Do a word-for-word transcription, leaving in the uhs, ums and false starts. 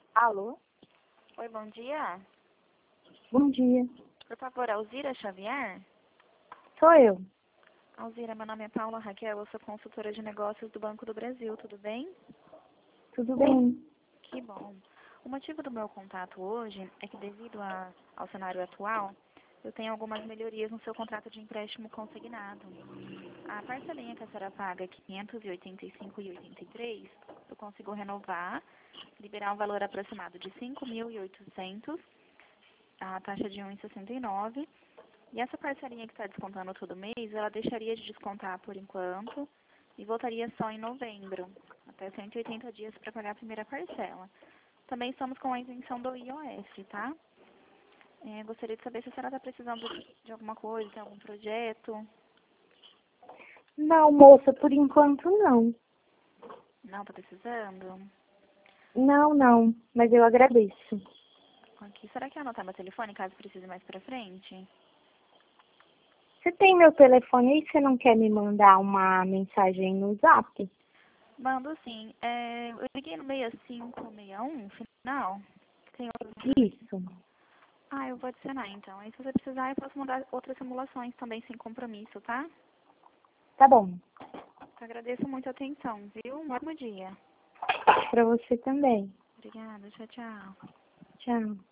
Alô? Oi, bom dia. Bom dia. Por favor, Alzira Xavier? Sou eu. Alzira, meu nome é Paula Raquel, eu sou consultora de negócios do Banco do Brasil, tudo bem? Tudo bem? Que bom. O motivo do meu contato hoje é que, devido a, ao cenário atual, eu tenho algumas melhorias no seu contrato de empréstimo consignado. A parcelinha que a senhora paga, quinhentos e oitenta e cinco reais e oitenta e três centavos, eu consigo renovar, liberar um valor aproximado de cinco mil e oitocentos reais, a taxa de um vírgula sessenta e nove. E essa parcelinha que está descontando todo mês, ela deixaria de descontar por enquanto e voltaria só em novembro, até cento e oitenta dias para pagar a primeira parcela. Também estamos com a isenção do I O F, tá? É, gostaria de saber se a senhora está precisando de alguma coisa, tem algum projeto. Não, moça, por enquanto não. Não está precisando? Não, não, mas eu agradeço. Aqui, será que é anotar meu telefone caso precise mais para frente? Você tem meu telefone aí? Você não quer me mandar uma mensagem no Zap? Mando sim. É, eu liguei no seis cinco seis um, final. Tem outro... Isso. Ah, eu vou adicionar então. Aí se você precisar, eu posso mandar outras simulações também sem compromisso, tá? Tá bom. Agradeço muito a atenção, viu? Um ótimo dia. Pra você também. Obrigada, tchau, tchau. Tchau.